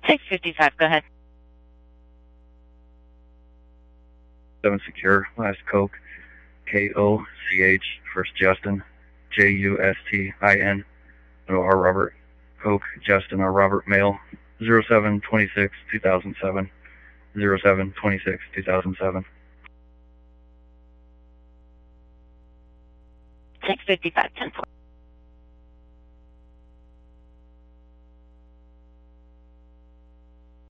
655, go ahead. 7 secure, last Coke, K-O-C-H, first Justin, J-U-S-T-I-N, R. Robert, Coke, Justin, R. Robert, male, 07-26-2007, 07-26-2007. 655, 10-4.